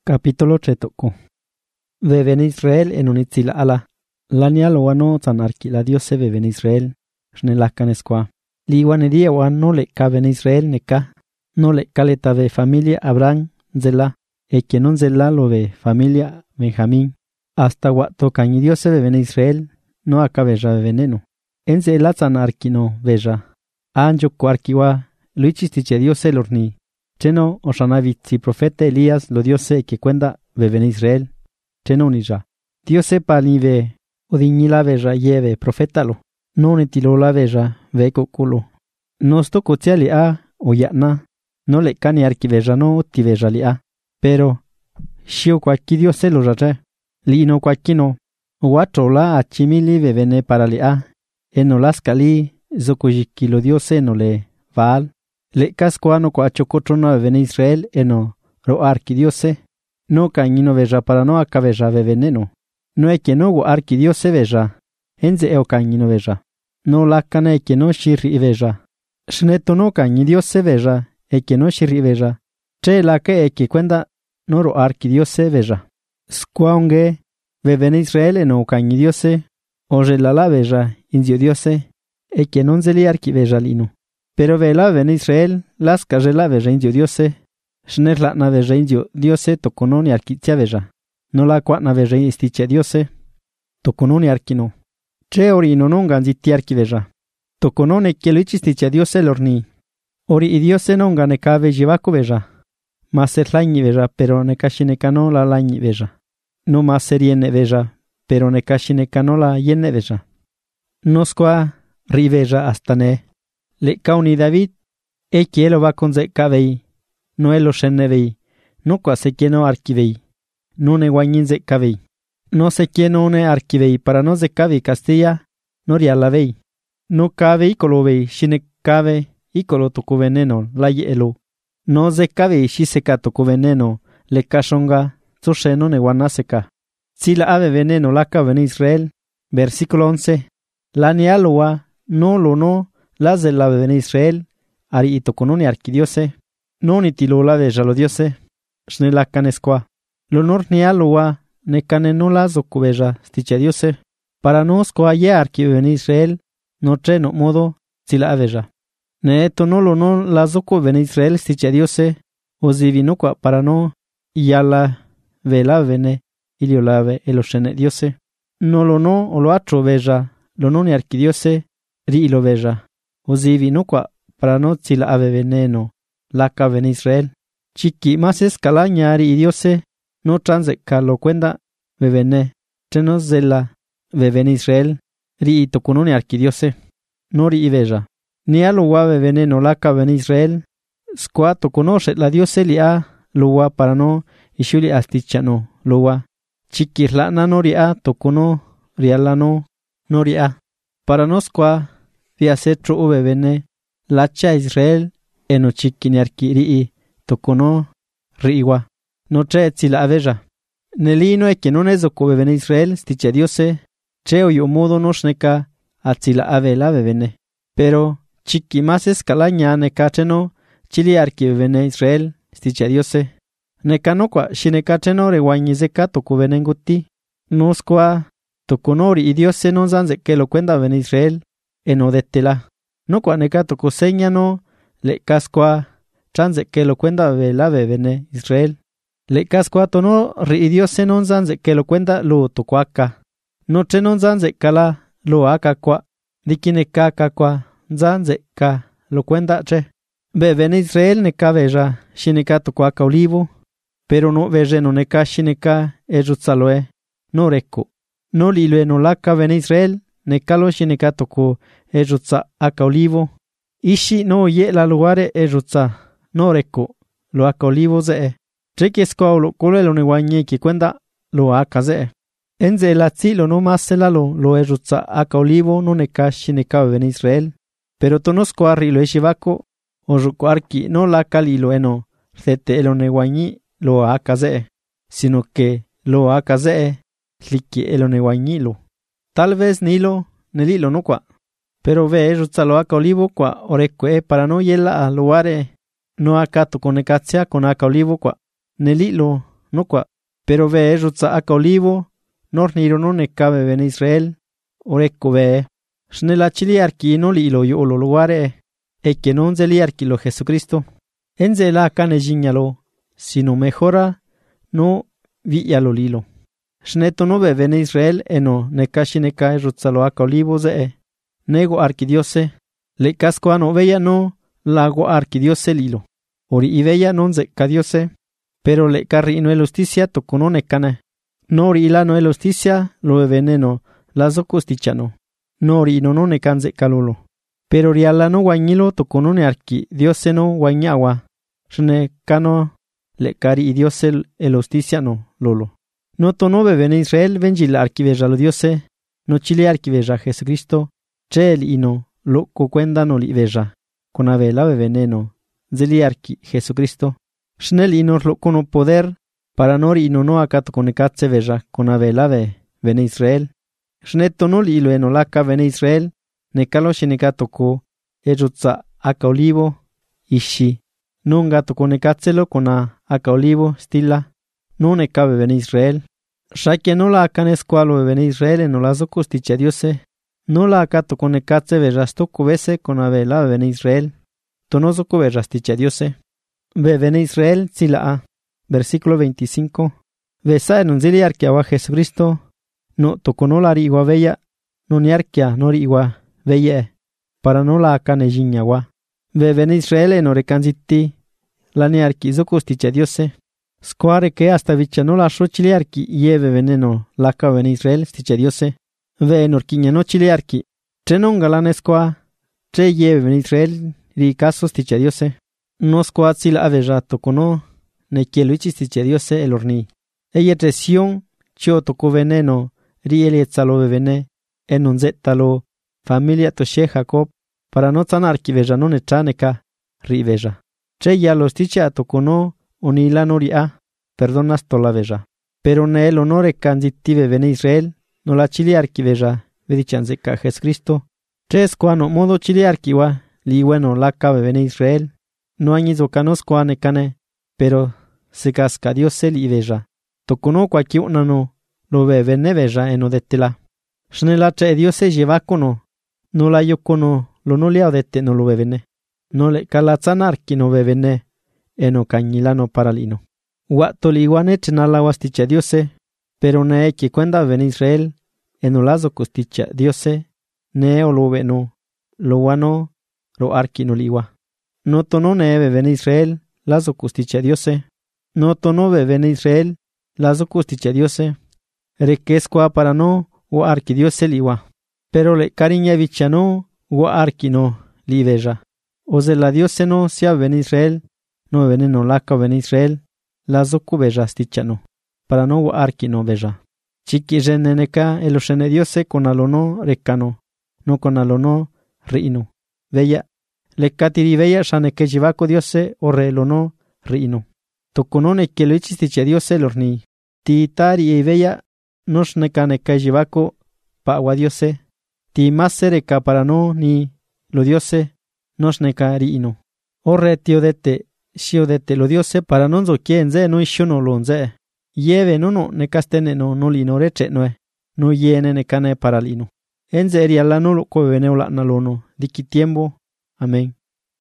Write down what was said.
Capítulo 3. Beben Israel en unitzila ala. Lania lo wano tanarki la Dios se beben Israel. Shnelakan esqua. Liwan dia wan no le caben Israel neka. No le caleta ve familia Abraham zela. Que non zela lo ve familia Benjamín. Hasta guato cañi Dios se beben Israel. No acabe ya veneno. En zela tanarki no veja. Anjo cuarquiwa. Luichistiche Dios el horni. Cheno oshanavit si profeta Elías lo Diose que cuenta beben Israel. Cheno unija. Diose palive odiñila veja lleve profétalo. No netilo la veja ve coculo. No sto cotiali a o yatna. No le cani arquiveja no ti veja li a. Pero shio cuaqui Diose lo raje. Li no cuaquino. Guacho la achimili bebene para li a. Eno las cali zokujiki lo Diose no le vaal. Le cascoano coachocotrona beben Israel eno ro arquidiose. No cañino veja para no acabeja veneno. No que no arquidiose veja. Enze eo cañino veja. No la cana que no shirri veja. Shneto no cañidiose veja. Que no shirri veja. Che la que cuenta no ro arquidiose veja. Squaunge beben Israel eno cañidiose. Oje la veja indio diose. Que non zeli arquiveja lino. Pero vela ven Israel, las cajela veja indio diose. Shnerla na veja indio diose tocononi arquitia veja. No la quatna veja istiche diose. Tocononi arquino. Che ori no non ganziti arquiveja. Toconone que lo ichistiche diose lorni. Ori i diose non gane cave jivaco veja. Mas ser lañi veja, pero ne cano la lañi veja. No mas seriene veja, pero ne cano la yene veja. Nosqua riveja hasta ne. Le cauni David, que lo va con zekavei, no elo shenevei, no quase que no arquivei, no ne guañin zekavei, no se que no ne arquivei, para no zekavei Castilla, no rialavei, no cavei colovei, shine cave, y colo toco veneno, la elo, no zekavei shiseka toco veneno, le cachonga, no ne guanaseka. Si la ave veneno la cabe en Israel, versículo 11, la nialoa, no lo no, las de la beben Israel, ari ito cononi arquidiose, no ni tilo la veja lo diose, shnela canesqua, lo nor ni aloa, ne cane no las ocubeja, stiche diose, para nos coa ye arqui beben Israel, no tre no modo, si la aveja. Ne eto no lo no las ocuben Israel, stiche diose, o zivinuqua para no, y a la vela vene, ilio lave elo shene diose, no lo no o lo atro veja, lo no ni arquidiose, ri lo veja. Ozivi no qua para no la ave veneno, la cabe en Israel. Chiqui más escalañari y diose, no transe lo cuenta bebene, trenos de la beben Israel, ri toconone arquidiose, no ri veja. Ni a lo veneno la cabe en Israel, squa toconoce la diose li a, lo para no, y shuli astichano, lo chiqui la no ri a tocono, riala no ri a. Para no squa, via setro ube bene, lacha Israel, eno chiquini arquiri, tocono, riwa, no tre la aveja. Nelino que non es oco bene Israel, stiche diose, cheo yo modo no shneka, la ave la bene. Pero, chiqui más escalaña necacheno, chili arqui bene Israel, stiche diose. Necanoqua, shinecacheno reguañizeka toco benenguti, nosqua, toconori y diose non zanze que lo cuenta bene Israel, eno detela. No cuaneca toco seña no, le cascoa, transe que lo cuenta vela bebene Israel. Le cascoa tono ri diose non zanze que lo cuenta lo tocoaca. No che non zanze cala lo acaqua, dikine kakaqua, zanze ka lo cuenta che. Bebene Israel ne caveja, shineka tocoaca olivo, pero no veje no neca shineka ejutzaloe, no reco. No lilue no la cavene Israel, ne calo shineka toco ejutza aka olivo. Ishi no ye la luare ejutza, no reco, lo aka olivo ze. Treki escoa lo cole lo neguañe que cuenta lo aka ze. Enze la zilo no masela lo ejutza aka olivo no neka shineka beben Israel. Pero tonosco arri lo eshivaco, o rucoarki no la cali lo eno, zete lo neguañi lo aka ze. Sino que lo aka ze, liki elo neguañilo. Tal vez nilo, nelilo no qua. Pero ve rutzalo aka olivo qua oreque para no yela a luare no acato con ecacia con aka olivo qua. Nelilo no qua. Pero ve rutsa aka olivo, nor niro no ne cabe ven Israel, oreco ve. Snela chiliarki no li lo yo lo luare, e que non zeliarki lo Jesucristo. Enze la cane gignalo, sino mejora, no vi lo lilo. Shneto no ve ven Israel eno ne kashi ne kai rutsa lo aka olivo ze. Nego arquidiose, le casco ano veya no, lago arquidiose lilo. Ori y veya non ze cadiose, pero le carri no el justicia tocono ne cane. Nori la no el justicia lo veneno, lazo costichano. Nori no ne canze calulo. Pero riala no guañilo tocono ne arqui, diose no guañagua. Shne cano le cari y diose el justicia no, lolo. No tono bebene Israel vengil arquiveja lo diose, no chile arquiveja Jesucristo, chel y no, lo cocuenda no li veja. Con avela veneno, zeli arqui Jesucristo. Schnell y nos lo cono poder, para nor y no acato con ecatse veja, con avela vene Israel. Schnetto no li lo enolaca vene Israel, ne calo shenegato co, ejutza aca olivo, ishi. Non gato con ecatzelo con aca olivo, stilla, no ne cabe vene Israel. Shakia no la acan escualo vene Israel en olazo costiche diose, no la acato con ecatse vejasto cubese con avela vene Israel. Tonoso coberrastiche diose. Vene Israel zila. Versículo 25. Vesa en un ziliarquia wa Jesucristo. No tocono la rigua veya. No niarquia no rigua veye. Para no la acane giñagua. Vene Israel en orecanziti. La niarqui zocostiche diose. Square que hasta vicha no la chiliarqui lleve veneno la ca vene Israel stiche diose. Ve en orquiña no chiliarqui. Tre non galane squa. Tre lleve vene Israel. Ri caso stiche diose. No squazil aveja tocono, ne kieluichi stiche diose el horni. Ella tresión, chio tocó veneno, ri elietzalo bebene, en un zettalo, familia toshe Jacob, para no tanar ki veja no nechaneca, ri veja. Tre ya lo stiche a tocono, onila noria, perdonas tola veja. Pero ne el honore canzitive vene Israel, no la chiliar ki veja, vedichanzeca Jesucristo. Tre squano modo chiliar kiwa, li bueno la cabe vene Israel. No añizo canosco anecane, pero se casca Dios el y veja. Tocono cualquier una no, lo ve vene veja en odetela. Shnela tre Dios se lleva cono, no la yo cono, lo no le odete no lo ve vene. No le calazzanar ki no ve vene, eno cañilano paralino. Guato li guane chenala wasticha Diose, pero ne que cuenda ven Israel, eno lazo costicha Diose, ne o lo ve no, lo guano, lo arki no liwa. No tono neve ven Israel, lazo costicha Diose. No tono ven Israel, lazo costicha Diose. Requesqua para no, o arki Diose liwa. Pero le cariña vichano, o arki no, li veja. O de la Diose no, sia ven Israel, no veneno laca ven Israel, lazo cubeja stichano. Para no o arki no veja. Chiqui reneneca el oshene Diose con alono recano, no con alono reino. Veya. Le catiri veya shane que jivaco Diose o relono reino. Toconone que lo echistiche Diose lorni. Ti tari e veya nos necane que jivaco pa agua Diose. Ti más sereca para no ni lo Diose nos neca reino. O re tio dete, shio dete lo Diose para non zo quien ze no ishono lonze. Yeve no necastene no lino reche noe. No yene necane para lino. Enze eriala no lo coveneo la nalono. Diki tiempo. Amén.